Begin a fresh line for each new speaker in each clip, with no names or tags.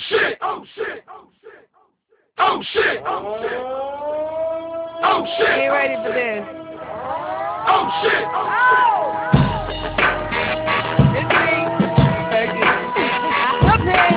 shit! Oh shit! Oh shit! Oh shit!
Get ready for this.
Oh shit!
It's me. Up here.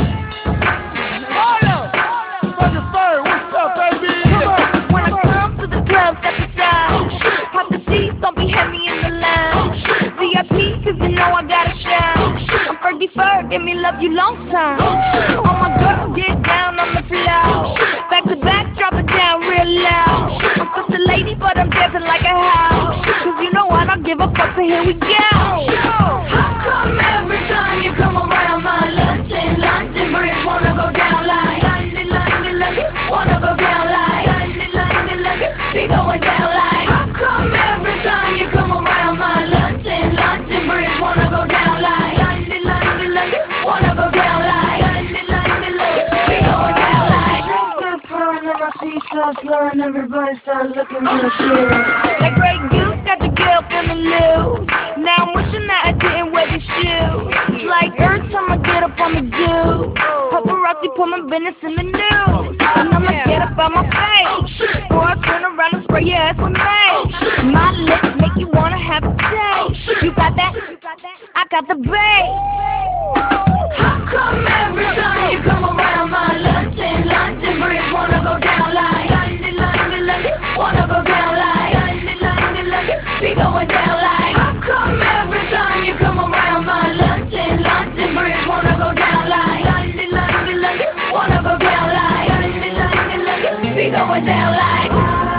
Hold up.
Fucking third, what's up, baby?
When I come to the club, step aside. Have the seats, don't be heavy in the line. VIP, cause you know I gotta shine. I'm Fergie Ferg, give me love you long time. All my girls get down on the floor. Back to back, drop it down real loud. I'm such a lady, but I'm dancing like a house. Cause you know I don't give a fuck, so here we go. How come every time you come around my London Bridge wanna go down like London, wanna go down like London, be going down like. How come every time you come around my London Bridge wanna go down like London, wanna go down like London, be going down like. Start pouring and my feet start flowing, everybody start looking at the shit. That great goose got the girl feeling loose. Now I'm wishing that I didn't wear the shoes. It's like every time I get up on the do, paparazzi put my business in the news. And I'ma get up on my face, or I turn around and spray your ass with mace. My lips make you wanna have a taste. You got that? I got the bass. How come every time you come around my London Bridge wanna go down like London, wanna go down like London, be going down like. How come every time you come around my London Bridge wanna go down like London, wanna go down like London, be going down like.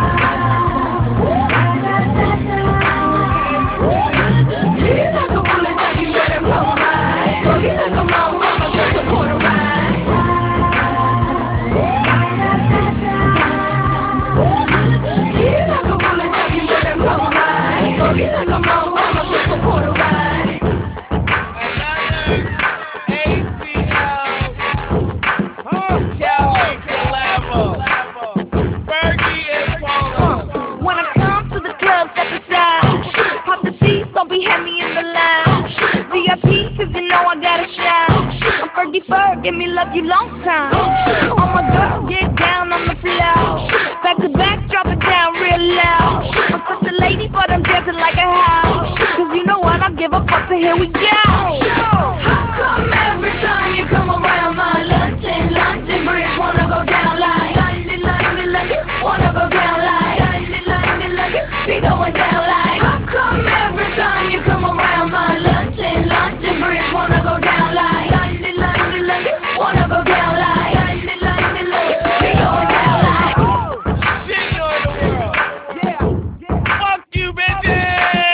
He's like a bullet that you better come right. He's like a mama, just a quarter ride. He's like a bullet that you better come right. He's like a mama, just a quarter ride. When I come to the club, step aside. Pop the seats, don't be heavy in the line. VIP, cause you know I gotta shine. I'm Fergie Ferg, give me love you long time. All my girls get down on the floor. Back to back, drop it down real loud. I'm such a lady, but I'm dancing like a house. Cause you know I don't give a fuck, so here we go. How come every time you come around my London Bridge wanna go down like London, wanna go down like London, be going down like. How come every time you come around my London Bridge wanna go down like London, wanna go down like London, be going down like.
Shit in the world. Yeah. Fuck you, bitches.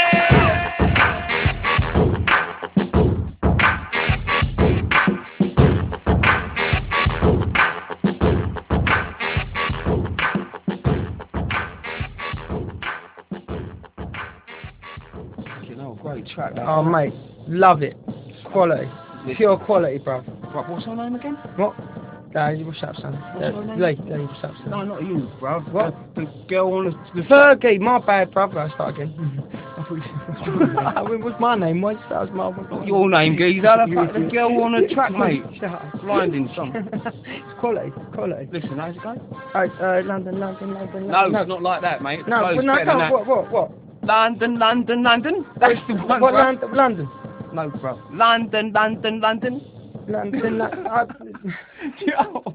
You know, great track. That.
Oh, mate, love it. Quality. Pure quality, bruv.
Right, what's your name again?
What? What's up, son?
What's your name?
Lee, what's up, son?
No, not you, bruv.
What?
The girl on the
Fergie, my bad, bruv. I'll start again. I mean, what's my name? Why that was my...
Your name, geezer. The girl on the track, mate. Blinding song.
It's quality.
Listen, how's it going?
Alright, London.
No, it's not like that, mate.
No,
Flows
no,
better than that.
what?
London. That's the one,
What,
bruv.
London?
No, bruv. London.
London,
Yo.